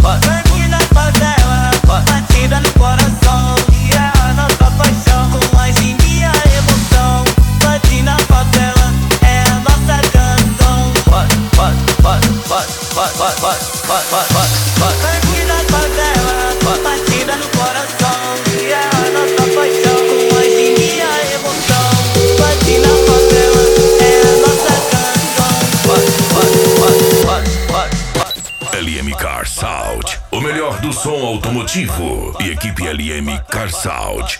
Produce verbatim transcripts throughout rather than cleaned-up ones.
Aqui na favela, batida no coração, e é a nossa paixão, com a gente a emoção. Bate na favela, é a nossa canção. Aqui na favela, batida no coração, e é a nossa paixão, com a gente a emoção. Bate na favela, é a nossa canção. L M Car Sound, o melhor do som automotivo. E equipe L M Car Sound.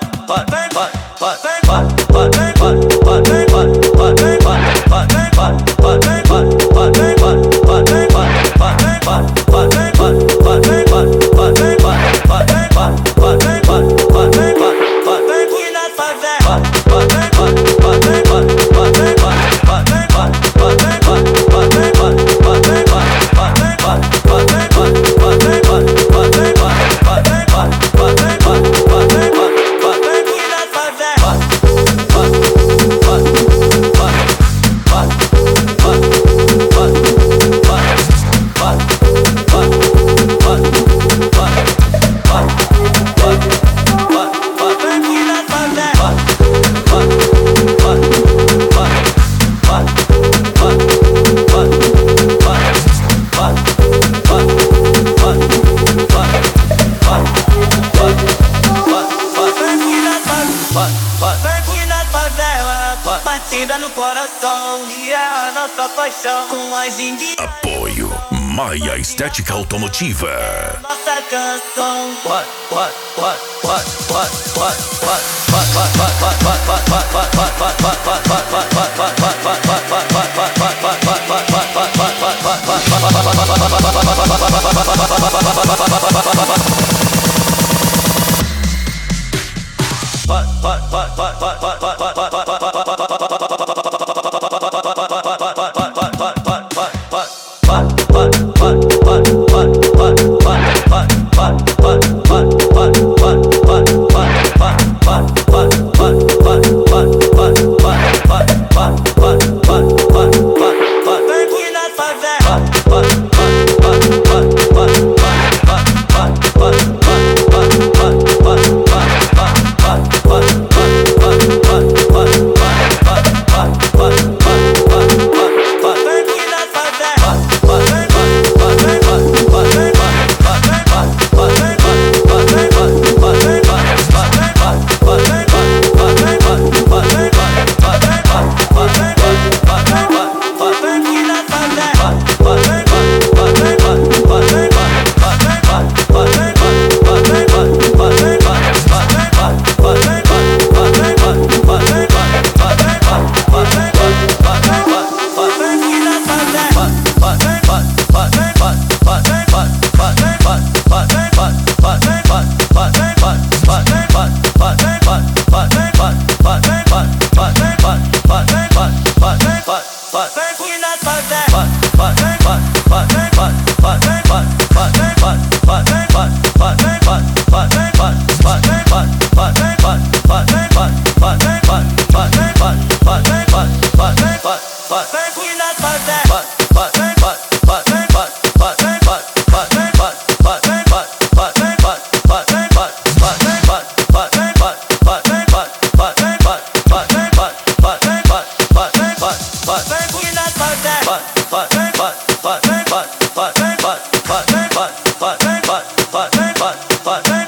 Batida no coração, e é a nossa paixão, com a gente. Apoio Maia Estética Automotiva. Nossa canção. But